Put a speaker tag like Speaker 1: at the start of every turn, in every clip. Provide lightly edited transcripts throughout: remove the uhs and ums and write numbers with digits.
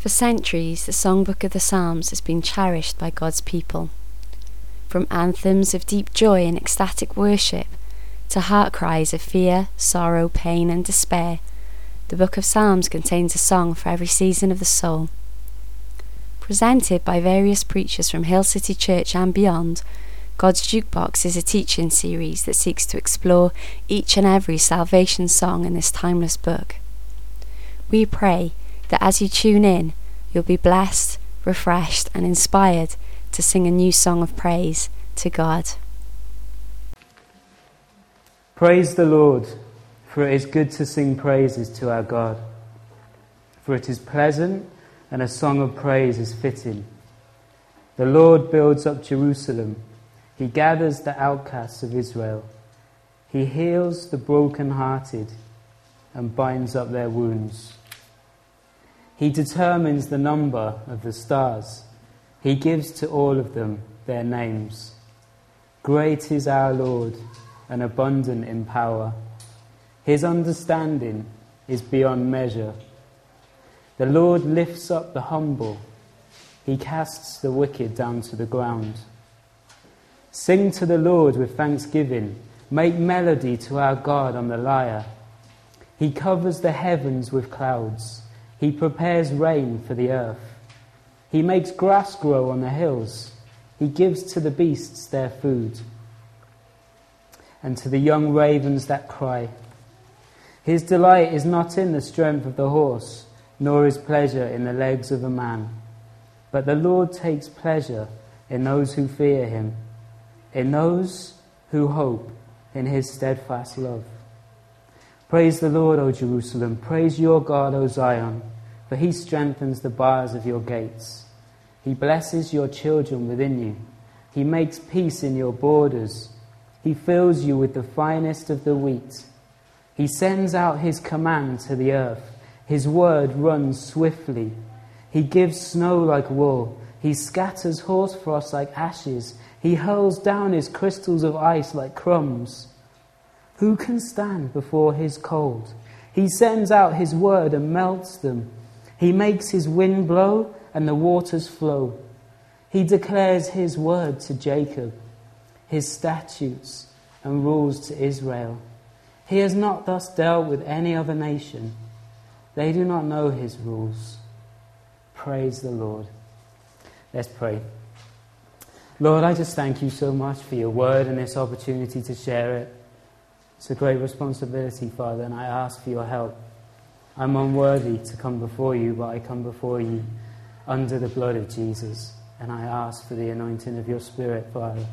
Speaker 1: For centuries, the Songbook of the Psalms has been cherished by God's people. From anthems of deep joy and ecstatic worship to heart cries of fear, sorrow, pain and despair, the Book of Psalms contains a song for every season of the soul. Presented by various preachers from Hill City Church and beyond, God's Jukebox is a teaching series that seeks to explore each and every salvation song in this timeless book. We pray that as you tune in, you'll be blessed, refreshed and inspired to sing a new song of praise to God.
Speaker 2: Praise the Lord, for it is good to sing praises to our God. For it is pleasant, and a song of praise is fitting. The Lord builds up Jerusalem. He gathers the outcasts of Israel. He heals the broken-hearted and binds up their wounds. He determines the number of the stars. He gives to all of them their names. Great is our Lord and abundant in power. His understanding is beyond measure. The Lord lifts up the humble. He casts the wicked down to the ground. Sing to the Lord with thanksgiving. Make melody to our God on the lyre. He covers the heavens with clouds. He prepares rain for the earth. He makes grass grow on the hills. He gives to the beasts their food, and to the young ravens that cry. His delight is not in the strength of the horse, nor his pleasure in the legs of a man. But the Lord takes pleasure in those who fear him, in those who hope in his steadfast love. Praise the Lord, O Jerusalem. Praise your God, O Zion, for he strengthens the bars of your gates. He blesses your children within you. He makes peace in your borders. He fills you with the finest of the wheat. He sends out his command to the earth. His word runs swiftly. He gives snow like wool. He scatters hoarfrost like ashes. He hurls down his crystals of ice like crumbs. Who can stand before his cold? He sends out his word and melts them. He makes his wind blow and the waters flow. He declares his word to Jacob, his statutes and rules to Israel. He has not thus dealt with any other nation. They do not know his rules. Praise the Lord. Let's pray. Lord, I just thank you so much for your word and this opportunity to share it. It's a great responsibility, Father, and I ask for your help. I'm unworthy to come before you, but I come before you under the blood of Jesus, and I ask for the anointing of your Spirit, Father.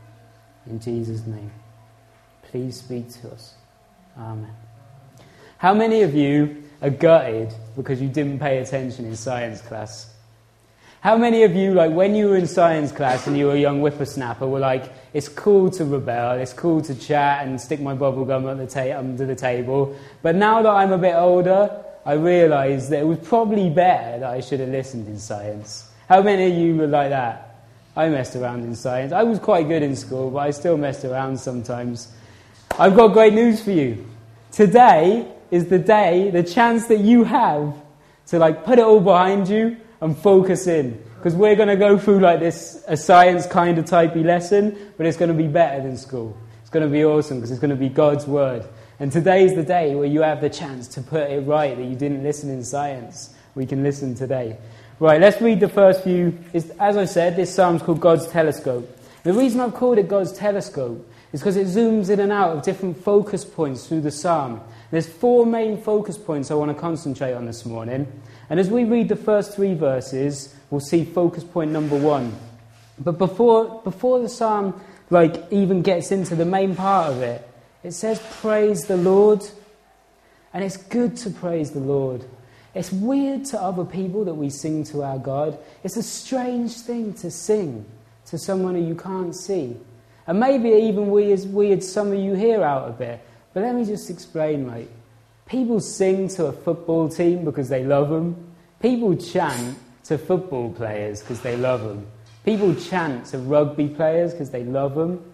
Speaker 2: In Jesus' name, please speak to us. Amen. How many of you are gutted because you didn't pay attention in science class? How many of you, like when you were in science class and you were a young whippersnapper, were like, it's cool to rebel, it's cool to chat and stick my bubble gum at under the table, but now that I'm a bit older, I realise that it was probably better that I should have listened in science. How many of you were like that? I messed around in science. I was quite good in school, but I still messed around sometimes. I've got great news for you. Today is the day, the chance that you have to put it all behind you and focus in. Because we're going to go through this, a science kind of typey lesson, but it's going to be better than school. It's going to be awesome because it's going to be God's word. And today's the day where you have the chance to put it right that you didn't listen in science. We can listen today. Right, let's read the first few. As I said, this psalm's called God's Telescope. The reason I've called it God's Telescope is because it zooms in and out of different focus points through the psalm. There's 4 main focus points I want to concentrate on this morning. And as we read the first 3 verses, we'll see focus point number 1. But before the psalm even gets into the main part of it, it says praise the Lord. And it's good to praise the Lord. It's weird to other people that we sing to our God. It's a strange thing to sing to someone who you can't see. And maybe even weird some of you hear out a bit. But let me just explain, mate. People sing to a football team because they love them. People chant to football players because they love them. People chant to rugby players because they love them.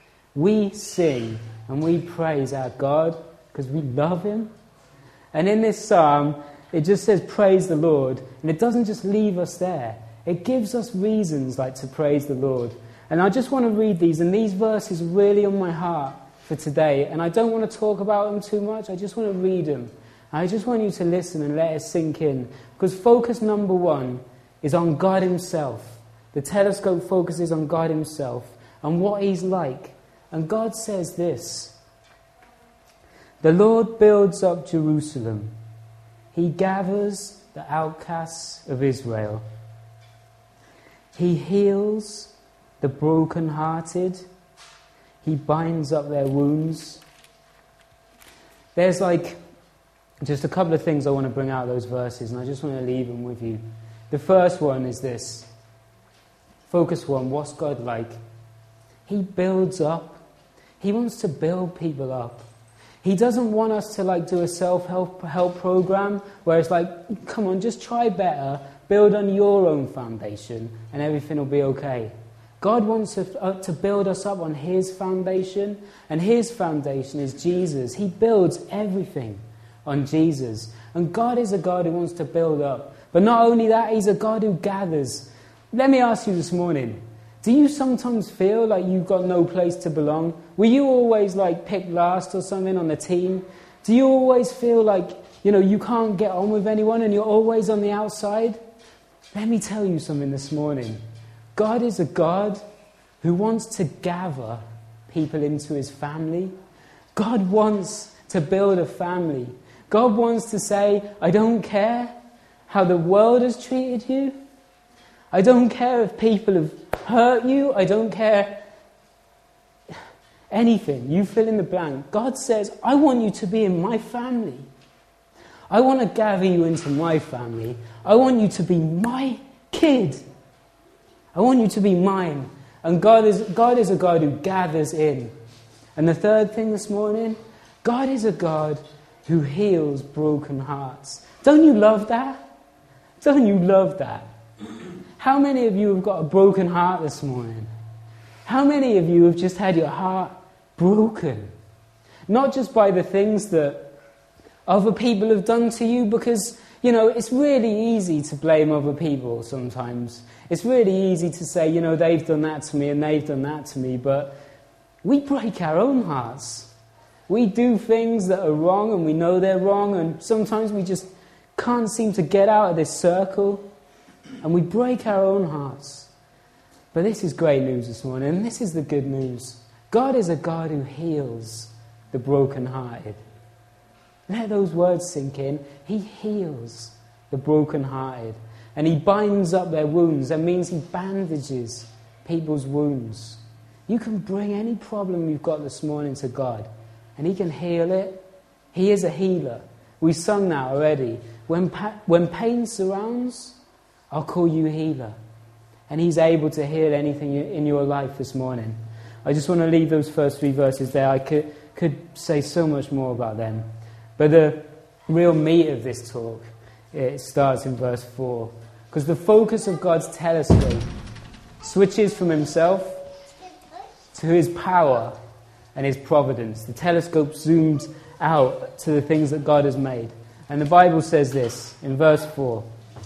Speaker 2: We sing and we praise our God because we love him. And in this psalm, it just says praise the Lord, and it doesn't just leave us there. It gives us reasons like to praise the Lord. And I just want to read these, and these verses are really on my heart for today. And I don't want to talk about them too much, I just want to read them. I just want you to listen and let it sink in. Because focus number 1 is on God himself. The telescope focuses on God himself and what he's like. And God says this: the Lord builds up Jerusalem. He gathers the outcasts of Israel. He heals the brokenhearted. He binds up their wounds. There's just a couple of things I want to bring out of those verses, and I just want to leave them with you. The first one is this. Focus 1, what's God like? He builds up. He wants to build people up. He doesn't want us to do a self-help program where it's come on, just try better, build on your own foundation, and everything will be okay. God wants to build us up on his foundation, and his foundation is Jesus. He builds everything on Jesus. And God is a God who wants to build up. But not only that, he's a God who gathers. Let me ask you this morning, do you sometimes feel like you've got no place to belong? Were you always picked last or something on the team? Do you always feel like, you can't get on with anyone and you're always on the outside? Let me tell you something this morning. God is a God who wants to gather people into his family. God wants to build a family. God wants to say, I don't care how the world has treated you. I don't care if people have hurt you. I don't care anything. You fill in the blank. God says, I want you to be in my family. I want to gather you into my family. I want you to be my kid. I want you to be mine. And God is a God who gathers in. And the third thing this morning, God is a God who heals broken hearts. Don't you love that? Don't you love that? How many of you have got a broken heart this morning? How many of you have just had your heart broken? Not just by the things that other people have done to you, because, it's really easy to blame other people sometimes. It's really easy to say, they've done that to me and they've done that to me, but we break our own hearts. We do things that are wrong and we know they're wrong, and sometimes we just can't seem to get out of this circle. And we break our own hearts. But this is great news this morning, and this is the good news. God is a God who heals the brokenhearted. Let those words sink in. He heals the brokenhearted. And he binds up their wounds. That means he bandages people's wounds. You can bring any problem you've got this morning to God, and he can heal it. He is a healer. We sung that already. When pain surrounds, I'll call you healer. And he's able to heal anything in your life this morning. I just want to leave those first 3 verses there. I could say so much more about them. But the real meat of this talk, it starts in verse 4. Because the focus of God's telescope switches from himself to his power and his providence. The telescope zooms out to the things that God has made. And the Bible says this in verse 4.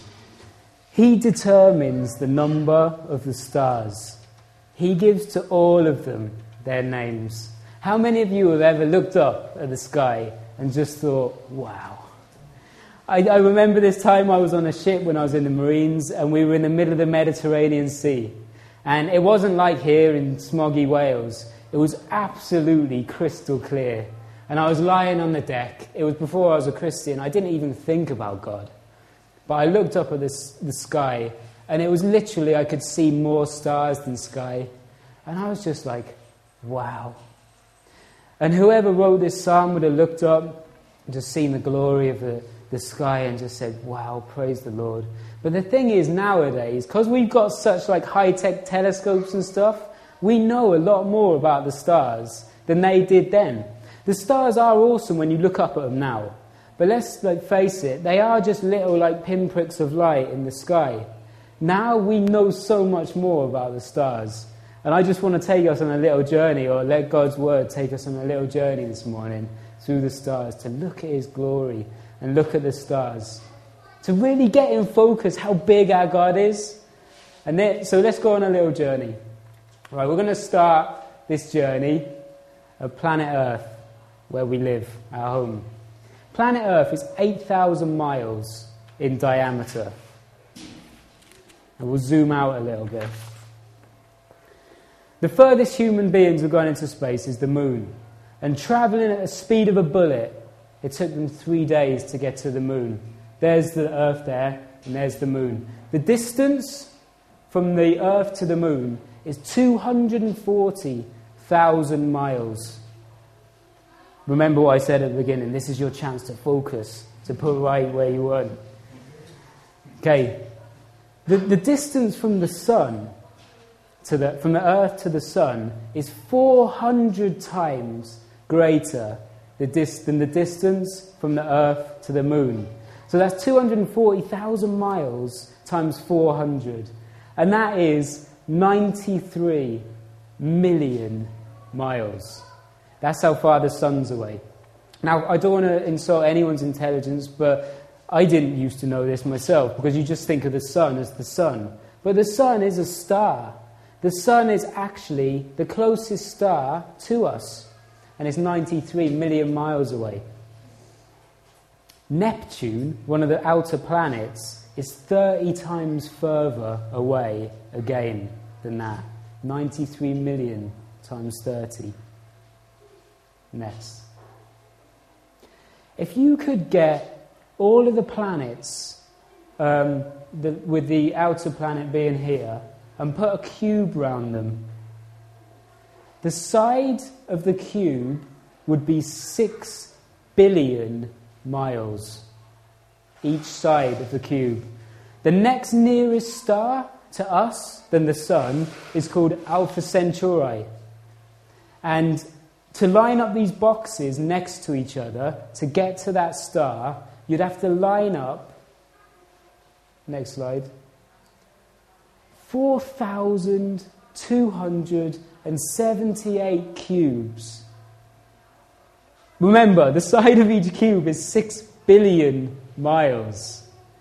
Speaker 2: He determines the number of the stars. He gives to all of them their names. How many of you have ever looked up at the sky and just thought, wow? I remember this time I was on a ship when I was in the Marines, and we were in the middle of the Mediterranean Sea. And it wasn't like here in smoggy Wales. It was absolutely crystal clear. And I was lying on the deck. It was before I was a Christian. I didn't even think about God. But I looked up at the sky, and it was literally, I could see more stars than sky. And I was just like, wow. And whoever wrote this psalm would have looked up and just seen the glory of the sky and just said, wow, praise the Lord. But the thing is, nowadays, because we've got such high-tech telescopes and stuff, we know a lot more about the stars than they did then. The stars are awesome when you look up at them now. But let's face it, they are just little pinpricks of light in the sky. Now we know so much more about the stars. And I just want to take us on a little journey, or let God's word take us on a little journey this morning through the stars, to look at his glory and look at the stars. to really get in focus how big our God is. So let's go on a little journey. Right, we're going to start this journey of planet Earth, where we live, our home. Planet Earth is 8,000 miles in diameter. And we'll zoom out a little bit. The furthest human beings have gone into space is the moon. And travelling at the speed of a bullet, it took them 3 days to get to the moon. There's the Earth there, and there's the moon. The distance from the Earth to the moon is 240,000 miles. Remember what I said at the beginning. This is your chance to focus, to put right where you want. Okay. The distance from the sun from the Earth to the sun is 400 times greater than the distance from the Earth to the moon. So that's 240,000 miles times 400. And that is 93 million miles. That's how far the sun's away. Now, I don't want to insult anyone's intelligence, but I didn't used to know this myself, because you just think of the sun as the sun. But the sun is a star. The sun is actually the closest star to us, and it's 93 million miles away. Neptune, one of the outer planets, is 30 times further away again than that. 93 million times 30. Next. If you could get all of the planets, with the outer planet being here, and put a cube round them, the side of the cube would be 6 billion miles. Each side of the cube. The next nearest star to us than the sun is called Alpha Centauri. And to line up these boxes next to each other, to get to that star, you'd have to line up, next slide, 4,278 cubes. Remember, the side of each cube is 6 billion miles.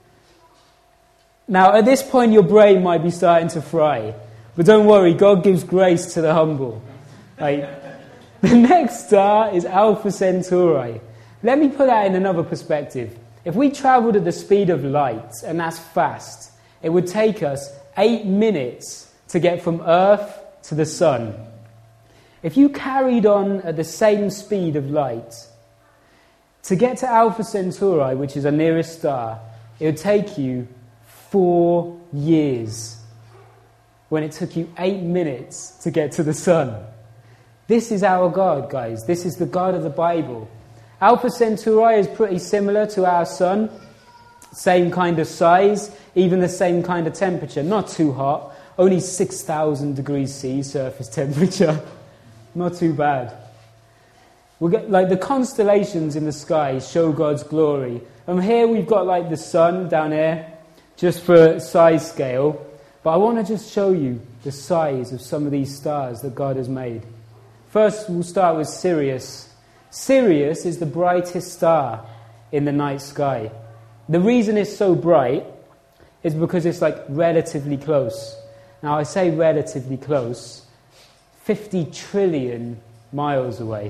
Speaker 2: Now, at this point, your brain might be starting to fry. But don't worry, God gives grace to the humble. Right? The next star is Alpha Centauri. Let me put that in another perspective. If we travelled at the speed of light, and that's fast, it would take us 8 minutes to get from Earth to the sun. If you carried on at the same speed of light, to get to Alpha Centauri, which is our nearest star, it would take you 4 years, when it took you 8 minutes to get to the sun. This is our God, guys. This is the God of the Bible. Alpha Centauri is pretty similar to our sun. Same kind of size, even the same kind of temperature. Not too hot. Only 6,000 degrees C surface temperature. Not too bad. We'll get, the constellations in the sky show God's glory. And here we've got the sun down here, just for size scale. But I want to just show you the size of some of these stars that God has made. First, we'll start with Sirius. Sirius is the brightest star in the night sky. The reason it's so bright is because it's relatively close. Now, I say relatively close, 50 trillion miles away.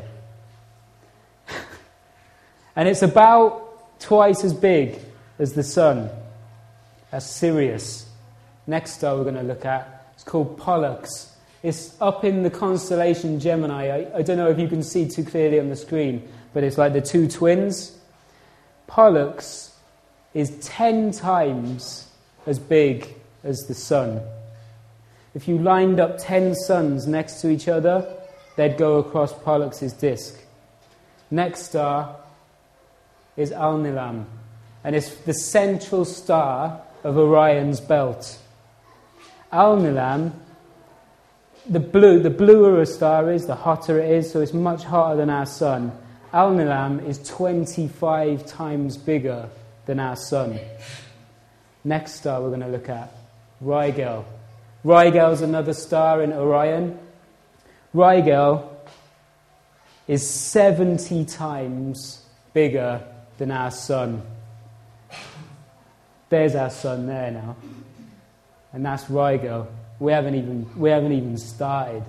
Speaker 2: And it's about twice as big as the sun. That's Sirius. Next star we're going to look at is called Pollux. It's up in the constellation Gemini. I don't know if you can see too clearly on the screen, but it's like the two twins. Pollux is 10 times as big as the sun. If you lined up 10 suns next to each other, they'd go across Pollux's disk. Next star is Alnilam, and it's the central star of Orion's belt. Alnilam, the bluer a star is, the hotter it is, so it's much hotter than our sun. Alnilam is 25 times bigger than our sun. Next star we're going to look at, Rigel. Rigel's another star in Orion. Rigel is 70 times bigger than our sun. There's our sun there now. And that's Rigel. We haven't even started.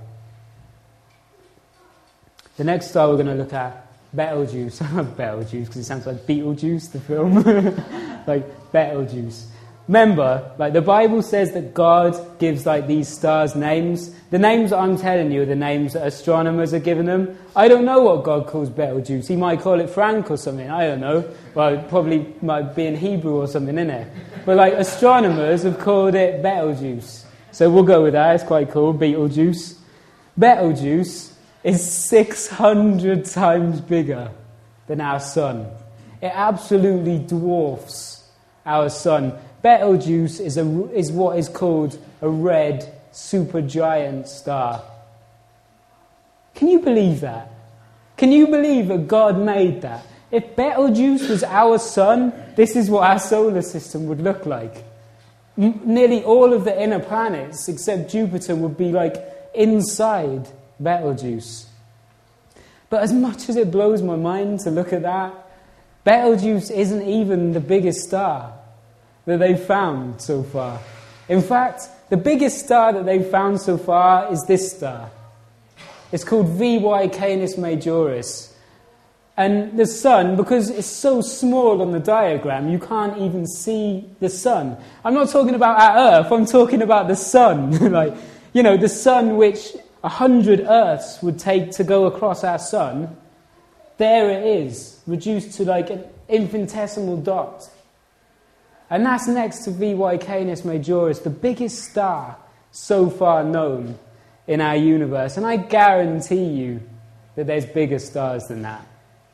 Speaker 2: The next star we're going to look at, Betelgeuse. I love Betelgeuse because it sounds like Beetlejuice, the film. Like Betelgeuse. Remember, like the Bible says that God gives like these stars names. The names that I'm telling you are the names that astronomers are giving them. I don't know what God calls Betelgeuse. He might call it Frank or something. I don't know. Well, it probably might be in Hebrew or something, innit? But like astronomers have called it Betelgeuse. So we'll go with that. It's quite cool. Betelgeuse. Betelgeuse is 600 times bigger than our sun. It absolutely dwarfs our sun. Betelgeuse is what is called a red supergiant star. Can you believe that? Can you believe that God made that? If Betelgeuse was our sun, this is what our solar system would look like. Nearly all of the inner planets, except Jupiter, would be like inside Betelgeuse. But as much as it blows my mind to look at that, Betelgeuse isn't even the biggest star that they've found so far. In fact, the biggest star that they've found so far is this star. It's called VY Canis Majoris. And the sun, because it's so small on the diagram, you can't even see the sun. I'm not talking about our Earth, I'm talking about the sun. Like, you know, the sun which 100 Earths would take to go across our sun. There it is, reduced to like an infinitesimal dot. And that's next to VY Canis Majoris, the biggest star so far known in our universe. And I guarantee you that there's bigger stars than that.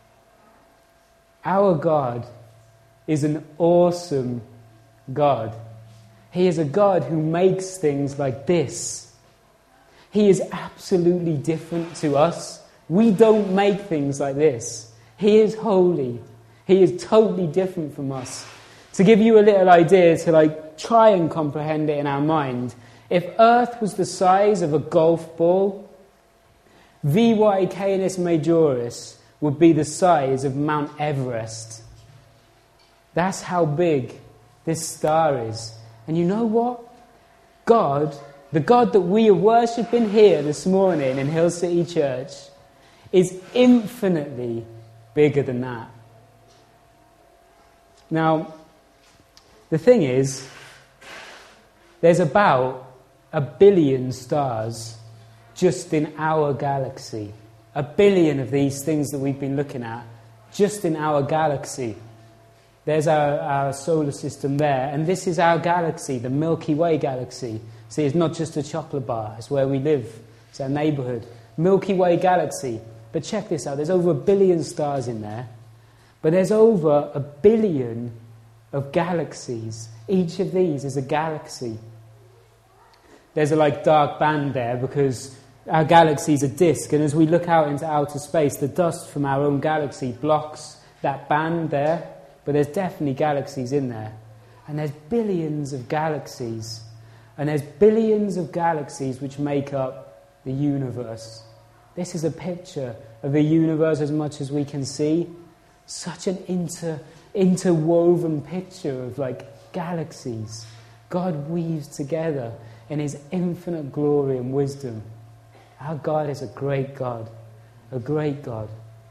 Speaker 2: Our God is an awesome God. He is a God who makes things like this. He is absolutely different to us. We don't make things like this. He is holy. He is totally different from us. To give you a little idea, to like try and comprehend it in our mind, if Earth was the size of a golf ball, VY Canis Majoris would be the size of Mount Everest. That's how big this star is. And you know what? God, the God that we are worshipping here this morning in Hill City Church, is infinitely bigger than that. Now, the thing is, there's about 1 billion stars just in our galaxy. 1 billion of these things that we've been looking at just in our galaxy. There's our solar system there, and this is our galaxy, the Milky Way galaxy. See, it's not just a chocolate bar, it's where we live, it's our neighbourhood. Milky Way galaxy. But check this out, there's over 1 billion stars in there, but there's over 1 billion of galaxies. Each of these is a galaxy. There's a like dark band there because our galaxy is a disk, and as we look out into outer space, the dust from our own galaxy blocks that band there, but there's definitely galaxies in there. And there's billions of galaxies. And there's billions of galaxies which make up the universe. This is a picture of the universe as much as we can see. Such an interwoven picture of like galaxies. God weaves together in his infinite glory and wisdom. Our God is a great God. A great God.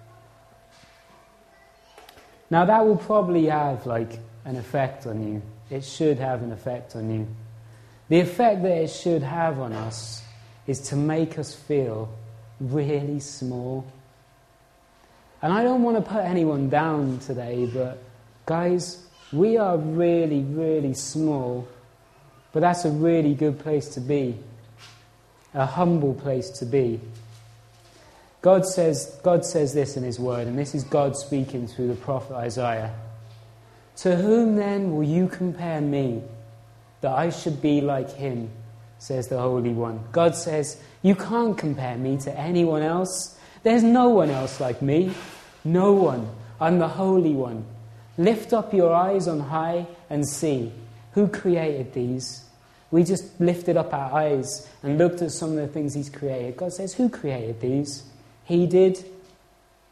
Speaker 2: Now that will probably have like an effect on you. It should have an effect on you. The effect that it should have on us is to make us feel really small. And I don't want to put anyone down today, but guys, we are really, really small, but that's a really good place to be. A humble place to be. God says this in his word, and this is God speaking through the prophet Isaiah. To whom then will you compare me, that I should be like him, says the Holy One. God says, you can't compare me to anyone else. There's no one else like me. No one. I'm the Holy One. Lift up your eyes on high and see. Who created these? We just lifted up our eyes and looked at some of the things he's created. God says, who created these? He did.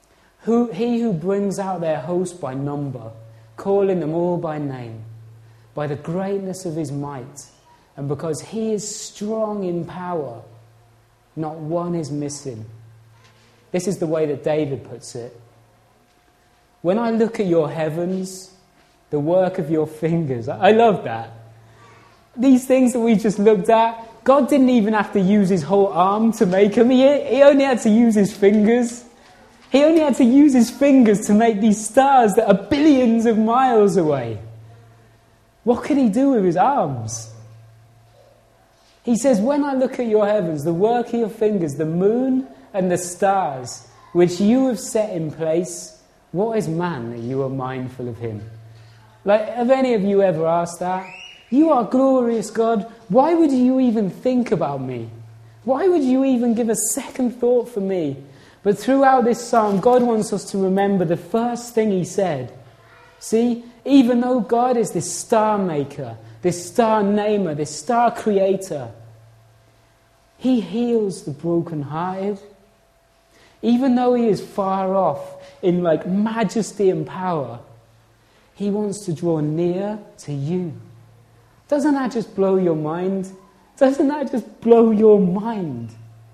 Speaker 2: He who brings out their host by number, calling them all by name. by the greatness of his might, and because he is strong in power, not one is missing. This is the way that David puts it. When I look at your heavens, the work of your fingers, I love that. These things that we just looked at, God didn't even have to use his whole arm to make them. He only had to use his fingers. He only had to use his fingers to make these stars that are billions of miles away. What could he do with his arms? He says, when I look at your heavens, the work of your fingers, the moon and the stars, which you have set in place, what is man that you are mindful of him? Like, have any of you ever asked that? You are glorious, God. Why would you even think about me? Why would you even give a second thought for me? But throughout this psalm, God wants us to remember the first thing he said. See, even though God is this star maker, this star namer, this star creator, he heals the brokenhearted. Even though he is far off in like majesty and power, he wants to draw near to you. Doesn't that just blow your mind? Doesn't that just blow your mind?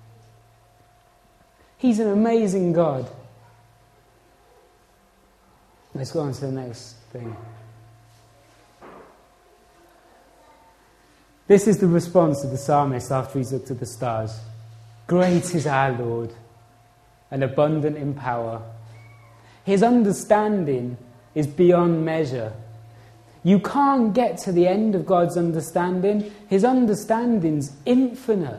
Speaker 2: He's an amazing God. Let's go on to the next thing. This is the response of the psalmist after he's looked at the stars. Great is our Lord, and abundant in power. His understanding is beyond measure. You can't get to the end of God's understanding. His understanding's infinite.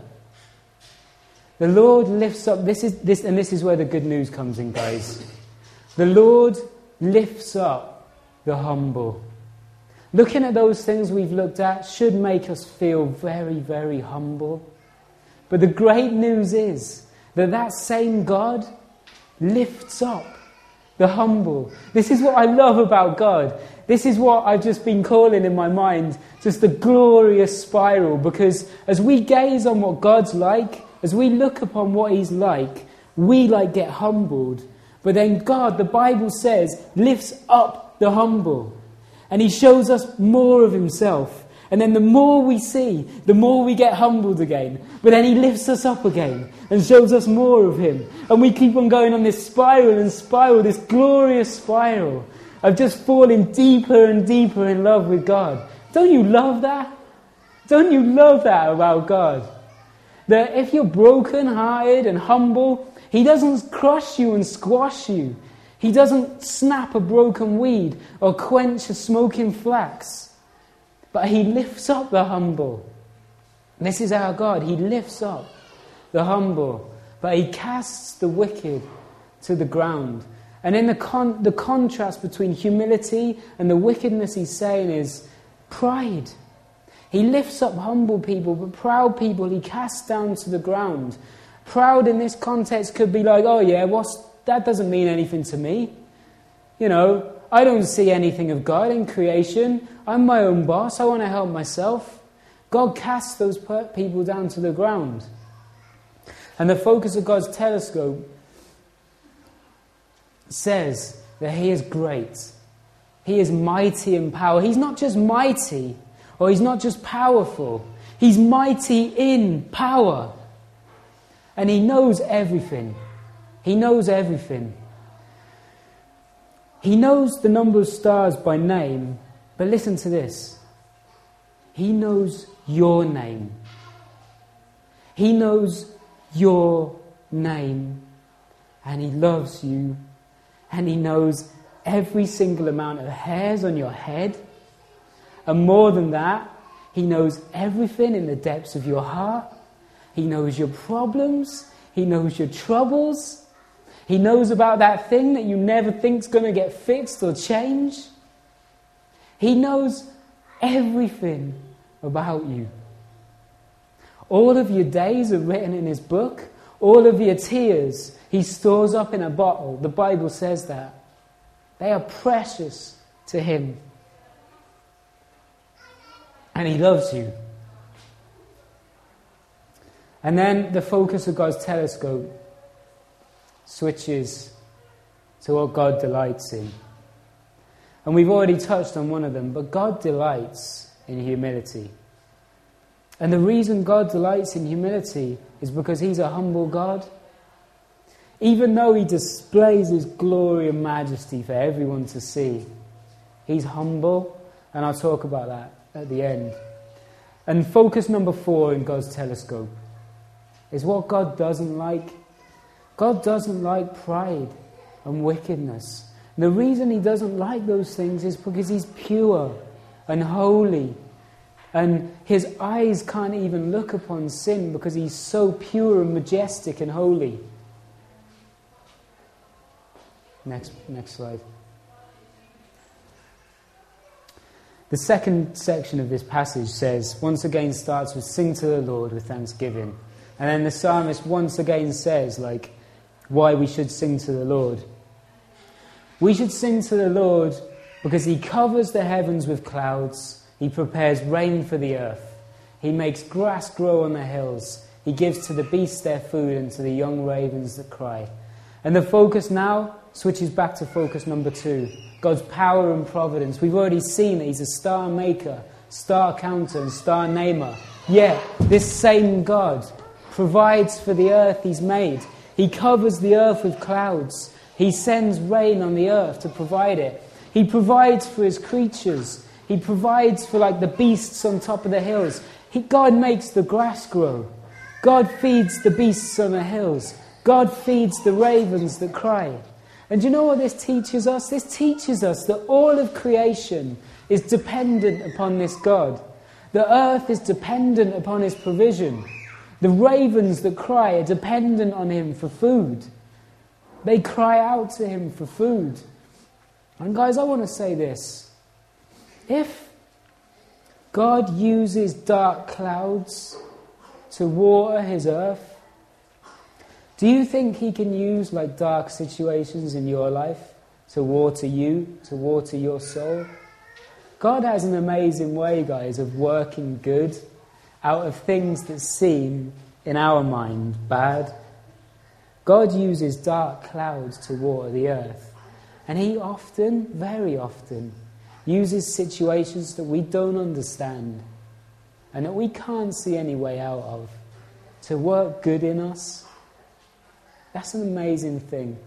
Speaker 2: The Lord lifts up, this is where the good news comes in, guys. The Lord lifts up the humble. Looking at those things we've looked at should make us feel very, very humble. But the great news is that that same God lifts up the humble. This is what I love about God. This is what I've just been calling in my mind just the glorious spiral. Because as we gaze on what God's like, as we look upon what he's like, we get humbled. But then God, the Bible says, lifts up the humble. And he shows us more of himself. And then the more we see, the more we get humbled again. But then he lifts us up again and shows us more of him. And we keep on going on this spiral and spiral, this glorious spiral of just falling deeper and deeper in love with God. Don't you love that? Don't you love that about God? That if you're broken-hearted and humble, he doesn't crush you and squash you. He doesn't snap a broken weed or quench a smoking flax. But he lifts up the humble. This is our God. He lifts up the humble. But he casts the wicked to the ground. And in the contrast between humility and the wickedness he's saying is pride. He lifts up humble people, but proud people he casts down to the ground. Proud in this context could be like, oh yeah, that doesn't mean anything to me. You know, I don't see anything of God in creation. I'm my own boss. I want to help myself. God casts those people down to the ground. And the focus of God's telescope says that he is great. He is mighty in power. He's not just mighty, or he's not just powerful. He's mighty in power. And he knows everything. He knows everything. He knows the number of stars by name, but listen to this. He knows your name. He knows your name. And he loves you. And he knows every single amount of hairs on your head. And more than that, he knows everything in the depths of your heart. He knows your problems. He knows your troubles. He knows about that thing that you never think's going to get fixed or changed. He knows everything about you. All of your days are written in his book. All of your tears he stores up in a bottle. The Bible says that. They are precious to him. And he loves you. And then the focus of God's telescope switches to what God delights in. And we've already touched on one of them, but God delights in humility. And the reason God delights in humility is because he's a humble God. Even though he displays his glory and majesty for everyone to see, he's humble, and I'll talk about that at the end. And focus number 4 in God's telescope is what God doesn't like. God doesn't like pride and wickedness. And the reason he doesn't like those things is because he's pure and holy. And his eyes can't even look upon sin because he's so pure and majestic and holy. Next slide. The second section of this passage says, once again starts with sing to the Lord with thanksgiving. And then the psalmist once again says, why we should sing to the Lord. We should sing to the Lord because he covers the heavens with clouds. He prepares rain for the earth. He makes grass grow on the hills. He gives to the beasts their food and to the young ravens that cry. And the focus now switches back to focus number 2. God's power and providence. We've already seen that he's a star maker, star counter and star namer. Yet, this same God provides for the earth he's made. He covers the earth with clouds. He sends rain on the earth to provide it. He provides for his creatures. He provides for the beasts on top of the hills. God makes the grass grow. God feeds the beasts on the hills. God feeds the ravens that cry. And do you know what this teaches us? This teaches us that all of creation is dependent upon this God. The earth is dependent upon his provision. The ravens that cry are dependent on him for food. They cry out to him for food. And guys, I want to say this. If God uses dark clouds to water his earth, do you think he can use dark situations in your life to water you, to water your soul? God has an amazing way, guys, of working good out of things that seem, in our mind, bad. God uses dark clouds to water the earth. And he often, very often, uses situations that we don't understand and that we can't see any way out of to work good in us. That's an amazing thing.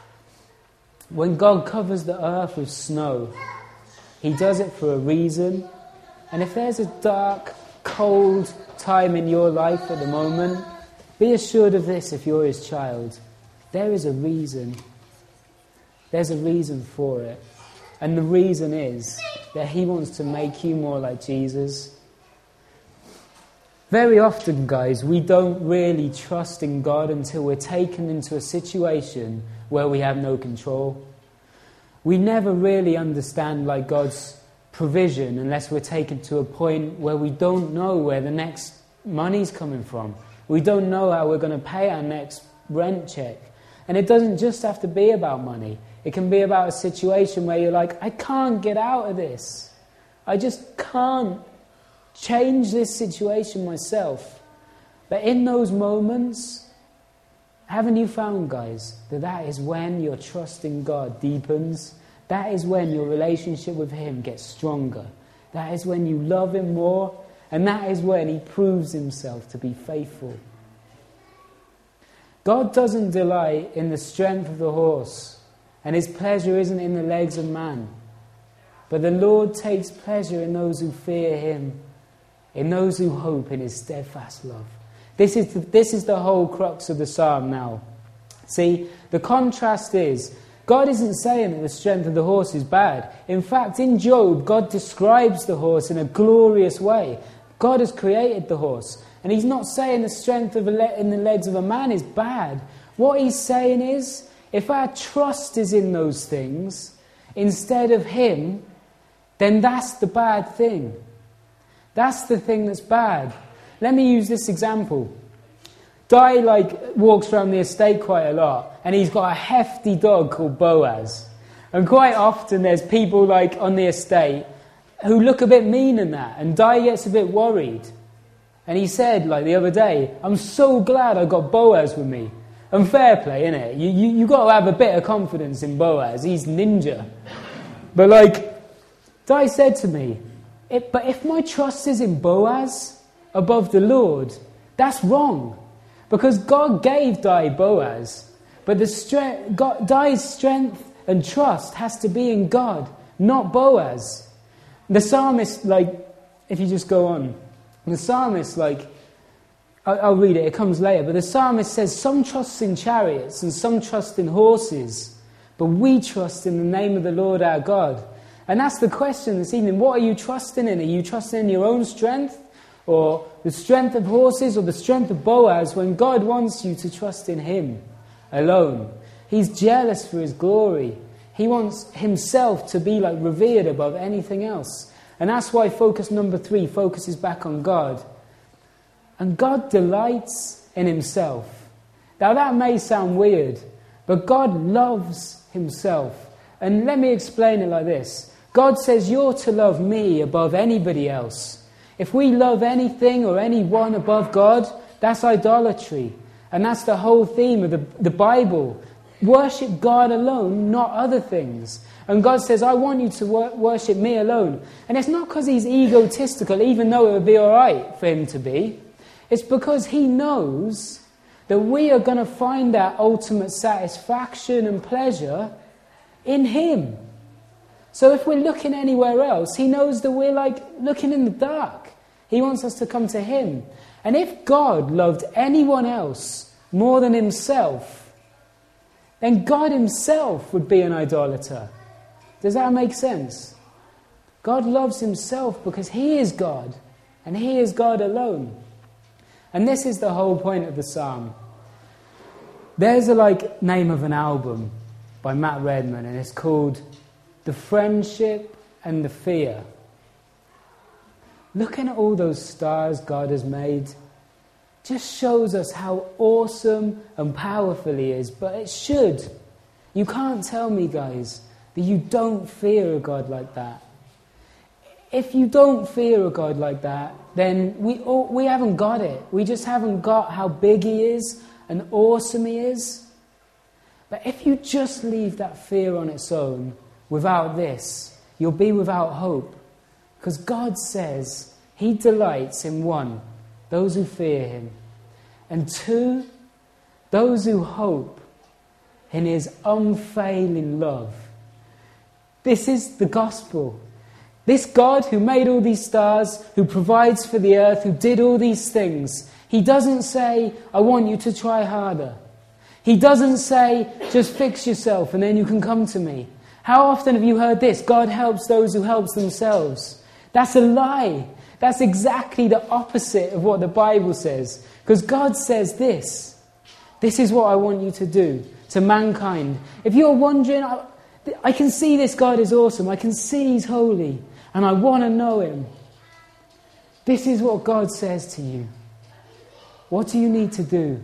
Speaker 2: When God covers the earth with snow, he does it for a reason. And if there's a dark, cold time in your life at the moment, be assured of this if you're his child. There is a reason. There's a reason for it. And the reason is that he wants to make you more like Jesus. Very often, guys, we don't really trust in God until we're taken into a situation where we have no control. We never really understand God's provision unless we're taken to a point where we don't know where the next money's coming from. We don't know how we're going to pay our next rent check. And it doesn't just have to be about money. It can be about a situation where you're I can't get out of this. I just can't change this situation myself. But in those moments, haven't you found, guys, that is when your trust in God deepens? That is when your relationship with him gets stronger. That is when you love him more. And that is when he proves himself to be faithful. God doesn't delight in the strength of the horse, and his pleasure isn't in the legs of man. But the Lord takes pleasure in those who fear him, in those who hope in his steadfast love. This is the whole crux of the psalm now. See, the contrast is, God isn't saying that the strength of the horse is bad. In fact, in Job, God describes the horse in a glorious way. God has created the horse. And he's not saying the strength in the legs of a man is bad. What he's saying is, if our trust is in those things, instead of him, then that's the bad thing. That's the thing that's bad. Let me use this example. Di walks around the estate quite a lot, and he's got a hefty dog called Boaz. And quite often there's people on the estate who look a bit mean in that, and Di gets a bit worried. And he said the other day, I'm so glad I got Boaz with me. And fair play, innit? You got to have a bit of confidence in Boaz. He's ninja. But Di said to me, but if my trust is in Boaz above the Lord, that's wrong. Because God gave Di Boaz, but Di's strength and trust has to be in God, not Boaz. The psalmist, if you just go on, the psalmist, I'll read it, it comes later, but the psalmist says, some trust in chariots and some trust in horses, but we trust in the name of the Lord our God. And that's the question this evening. What are you trusting in? Are you trusting in your own strength, or the strength of horses, or the strength of Boaz, when God wants you to trust in him alone? He's jealous for his glory. He wants himself to be revered above anything else. And that's why focus number 3 focuses back on God. And God delights in himself. Now that may sound weird, but God loves himself. And let me explain it like this. God says you're to love me above anybody else. If we love anything or anyone above God, that's idolatry. And that's the whole theme of the Bible. Worship God alone, not other things. And God says, I want you to worship me alone. And it's not because he's egotistical, even though it would be all right for him to be. It's because he knows that we are going to find our ultimate satisfaction and pleasure in him. So if we're looking anywhere else, he knows that we're looking in the dark. He wants us to come to him. And if God loved anyone else more than himself, then God himself would be an idolater. Does that make sense? God loves himself because he is God, and he is God alone. And this is the whole point of the psalm. There's a name of an album by Matt Redman, and it's called The Friendship and the Fear. Looking at all those stars God has made just shows us how awesome and powerful he is, but it should. You can't tell me, guys, that you don't fear a God like that. If you don't fear a God like that, then we haven't got it. We just haven't got how big he is and awesome he is. But if you just leave that fear on its own, without this, you'll be without hope. Because God says he delights in 1, those who fear him, and 2, those who hope in his unfailing love. This is the gospel. This God who made all these stars, who provides for the earth, who did all these things, he doesn't say, I want you to try harder. He doesn't say, just fix yourself and then you can come to me. How often have you heard this? God helps those who help themselves. That's a lie. That's exactly the opposite of what the Bible says. Because God says this. This is what I want you to do to mankind. If you're wondering, I can see this God is awesome. I can see he's holy. And I want to know him. This is what God says to you. What do you need to do?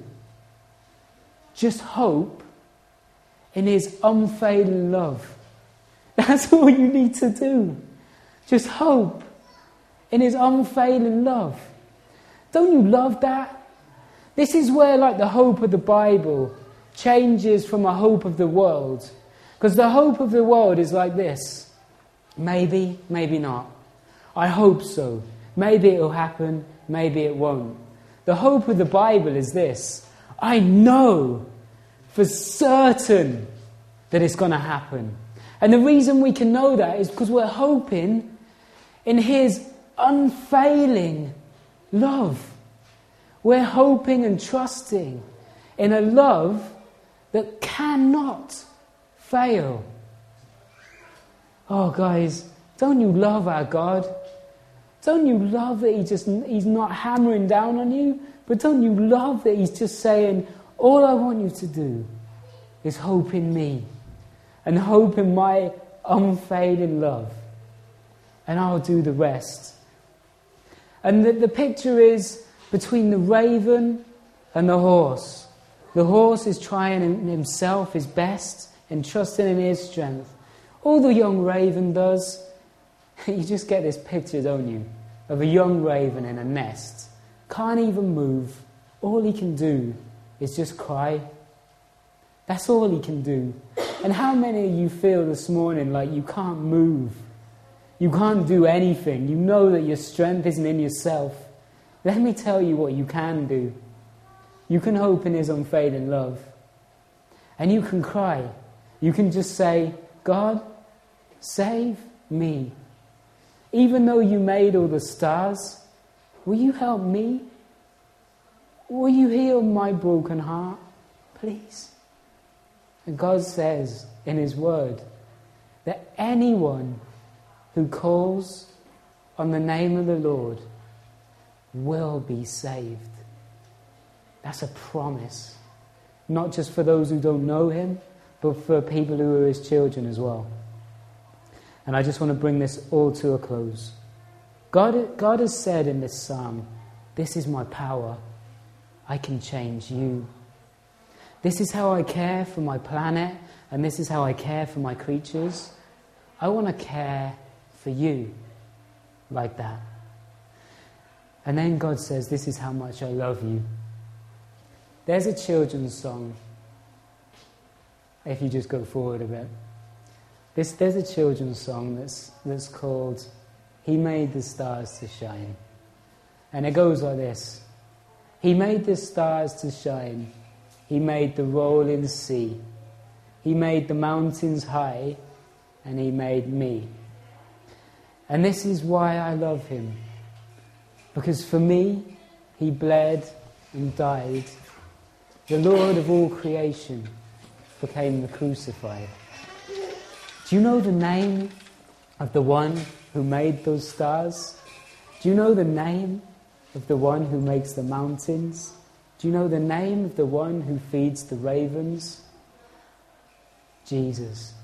Speaker 2: Just hope in his unfailing love. That's all you need to do. Just hope in his unfailing love. Don't you love that? This is where the hope of the Bible changes from a hope of the world. Because the hope of the world is like this. Maybe, maybe not. I hope so. Maybe it'll happen, maybe it won't. The hope of the Bible is this. I know for certain that it's going to happen. And the reason we can know that is because we're hoping in his unfailing love. We're hoping and trusting in a love that cannot fail. Oh, guys, don't you love our God? Don't you love that he's not hammering down on you? But don't you love that he's just saying, all I want you to do is hope in me and hope in my unfailing love. And I'll do the rest. And the picture is between the raven and the horse. The horse is trying in himself his best and trusting in his strength. All the young raven does, you just get this picture, don't you, of a young raven in a nest. Can't even move. All he can do is just cry. That's all he can do. And how many of you feel this morning like you can't move? You can't do anything. You know that your strength isn't in yourself. Let me tell you what you can do. You can hope in his unfailing love. And you can cry. You can just say, God, save me. Even though you made all the stars, will you help me? Will you heal my broken heart? Please. And God says in his word that anyone who calls on the name of the Lord will be saved. That's a promise. Not just for those who don't know him, but for people who are his children as well. And I just want to bring this all to a close. God has said in this psalm, this is my power. I can change you. This is how I care for my planet, and this is how I care for my creatures. I want to care for you like that. And then God says, this is how much I love you. There's a children's song, if you just go forward a bit. There's a children's song that's called He Made the Stars to Shine. And it goes like this. He made the stars to shine. He made the rolling sea. He made the mountains high. And he made me. And this is why I love him. Because for me, he bled and died. The Lord of all creation became the crucified. Do you know the name of the one who made those stars? Do you know the name of the one who makes the mountains? Do you know the name of the one who feeds the ravens? Jesus.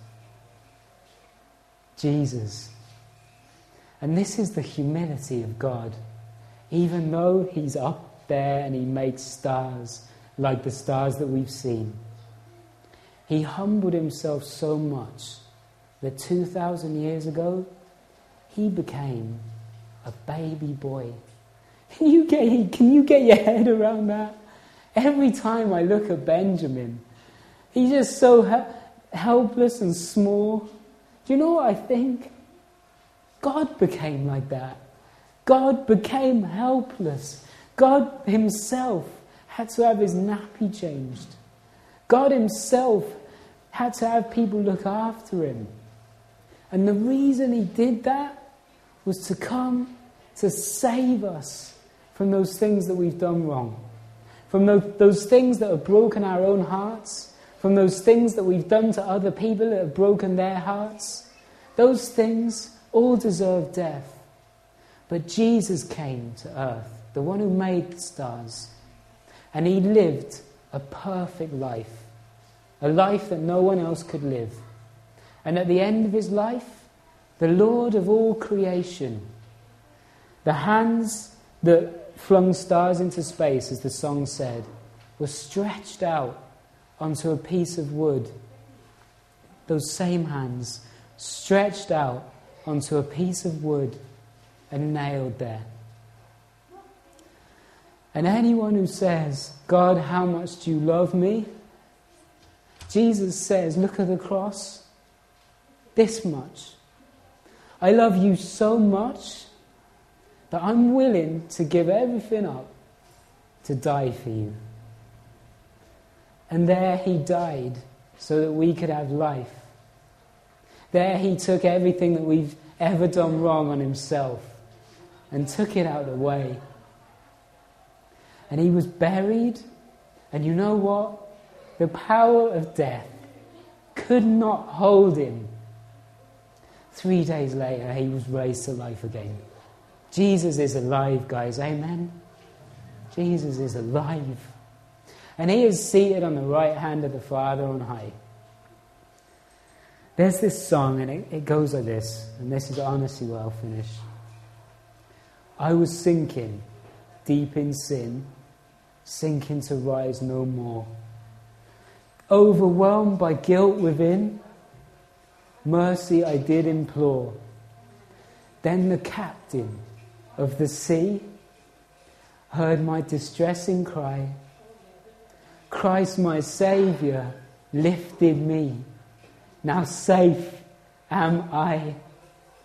Speaker 2: Jesus. And this is the humility of God. Even though he's up there and he makes stars like the stars that we've seen, he humbled himself so much that 2,000 years ago, he became a baby boy. Can you get your head around that? Every time I look at Benjamin, he's just so helpless and small. Do you know what I think? God became like that. God became helpless. God himself had to have his nappy changed. God himself had to have people look after him. And the reason he did that was to come to save us from those things that we've done wrong. From those things that have broken our own hearts. From those things that we've done to other people that have broken their hearts. Those things all deserve death. But Jesus came to earth, the one who made the stars. And he lived a perfect life. A life that no one else could live. And at the end of his life, the Lord of all creation, the hands that flung stars into space, as the song said, were stretched out onto a piece of wood. Those same hands stretched out onto a piece of wood and nailed there. And anyone who says, God, how much do you love me? Jesus says, look at the cross. This much. I love you so much that I'm willing to give everything up to die for you. And there he died so that we could have life. There he took everything that we've ever done wrong on himself and took it out of the way. And he was buried, and you know what? The power of death could not hold him. 3 days later, he was raised to life again. Jesus is alive, guys. Amen? Jesus is alive. And he is seated on the right hand of the Father on high. There's this song, and it goes like this. And this is honestly where I'll finish. I was sinking deep in sin, sinking to rise no more. Overwhelmed by guilt within, mercy I did implore. Then the captain of the sea heard my distressing cry. Christ my Saviour lifted me. Now safe am I.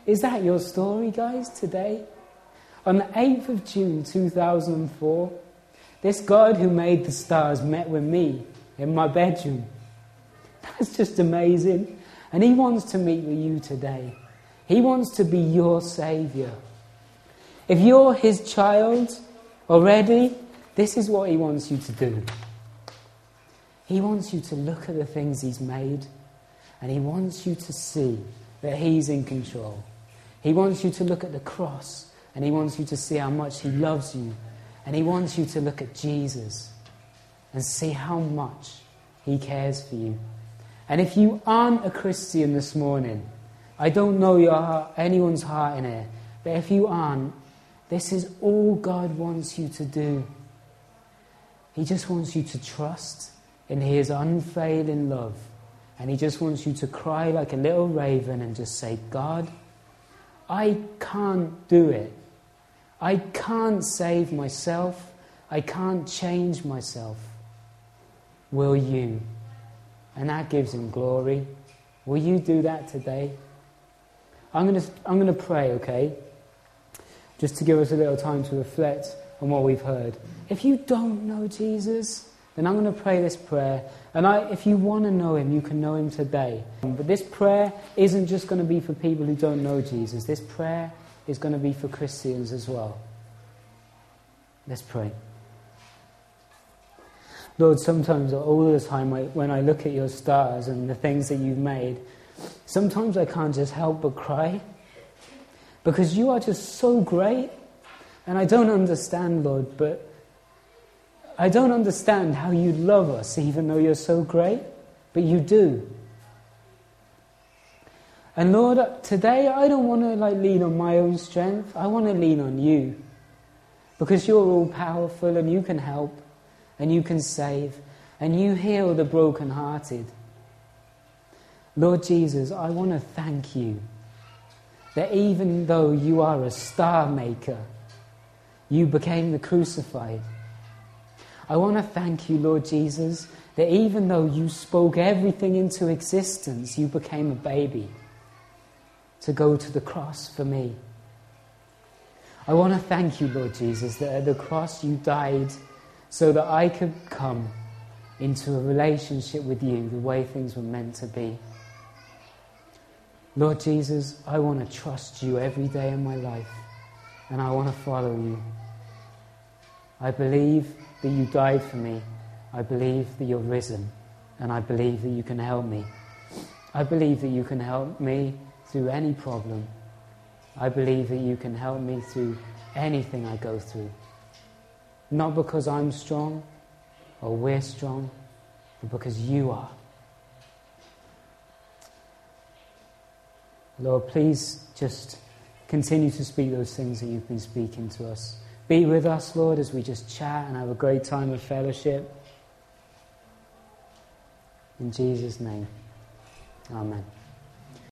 Speaker 2: Is that your story, guys, today? On the 8th of June 2004, this God who made the stars met with me in my bedroom. That's just amazing. And he wants to meet with you today. He wants to be your saviour. If you're his child already, this is what he wants you to do. He wants you to look at the things he's made, and he wants you to see that he's in control. He wants you to look at the cross, and he wants you to see how much he loves you. And he wants you to look at Jesus and see how much he cares for you. And if you aren't a Christian this morning, I don't know your heart, anyone's heart in here, but if you aren't, this is all God wants you to do. He just wants you to trust in his unfailing love. And he just wants you to cry like a little raven and just say, God, I can't do it. I can't save myself. I can't change myself. Will you? And that gives him glory. Will you do that today? I'm going to pray, okay? Just to give us a little time to reflect on what we've heard. If you don't know Jesus, then I'm going to pray this prayer. And if you want to know him, you can know him today. But this prayer isn't just going to be for people who don't know Jesus. This prayer is going to be for Christians as well. Let's pray. Lord, sometimes, all the time, when I look at your stars and the things that you've made, sometimes I can't just help but cry. Because you are just so great. And I don't understand, Lord, but I don't understand how you love us even though you're so great. But you do. And Lord, today I don't want to lean on my own strength. I want to lean on you. Because you're all powerful and you can help and you can save and you heal the brokenhearted. Lord Jesus, I want to thank you that even though you are a star maker, you became the crucified. I want to thank you, Lord Jesus, that even though you spoke everything into existence, you became a baby to go to the cross for me. I want to thank you, Lord Jesus, that at the cross you died so that I could come into a relationship with you the way things were meant to be. Lord Jesus, I want to trust you every day in my life, and I want to follow you. I believe that you died for me. I believe that you're risen, and I believe that you can help me. I believe that you can help me through any problem. I believe that you can help me through anything I go through. Not because I'm strong or we're strong, but because you are. Lord, please just continue to speak those things that you've been speaking to us. Be with us, Lord, as we just chat and have a great time of fellowship. In Jesus' name, amen.